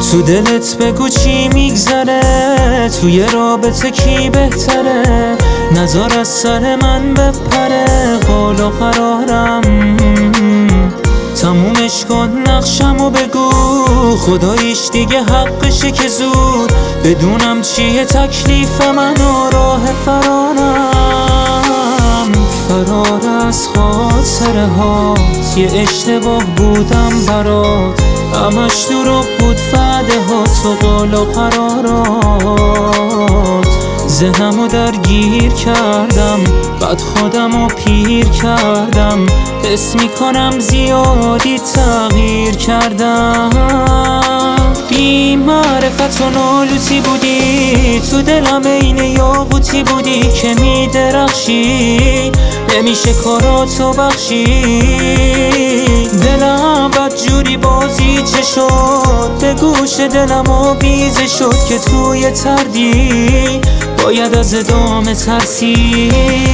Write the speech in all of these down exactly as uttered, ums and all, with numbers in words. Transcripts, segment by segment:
تو دلت بگو چی میگذره، توی رابطه کی بهتره، نذار از سر من بپره قول و قرارم. تمومش کن نقشمو بگو، خداییش دیگه حقشه که زود بدونم چیه تکلیف من و راه فرارم. فرار از خاطره هات، یه اشتباه بودم برات، همش دروغ بود وعده هات و قول و قرارات. ذهنمو درگیر کردم، بعد خودمو پیر کردم، حس میکنم زیادی تغییر کردم. بی معرفت و نالوتی بودی، تو دلم این یاقوتی بودی که میدرخشی، نمیشه کاراتو بخشی. دلم بدجوری بازی چه شد، به گوش دلم آویزه شد که توی تردی باید از ادامه ترسی.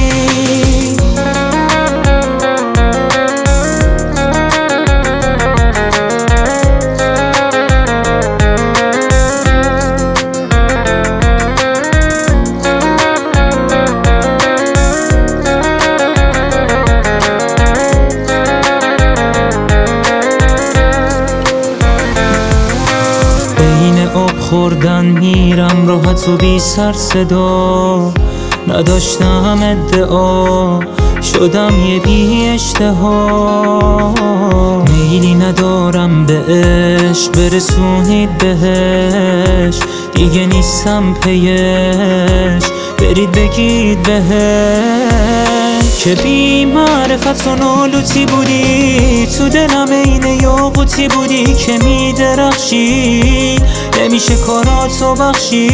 خوردن میرم راحت و بی سر صدا، نداشتم ادعا شدم یه بی اشتها. میلی ندارم به عشق برسونید بهش، دیگه نیستم پیش برید بگید بهش که بی معرفت و نالوتی بودی، تو دلم این یاقوتی بودی که میدرخشی، نمیشه کاراتو بخشی.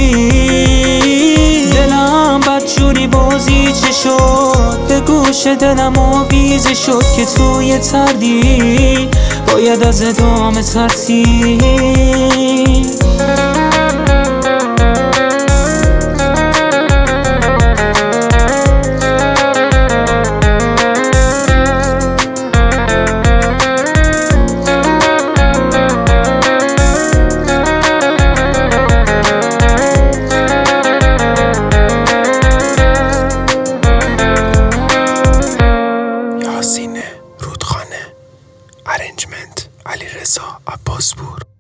دلم بدجوری بازی چه شد، به گوش دلم آویزه شد که توی تردی باید از ادامه ترسی. رودخانه، ارنجمنت علیرضا عباسپور.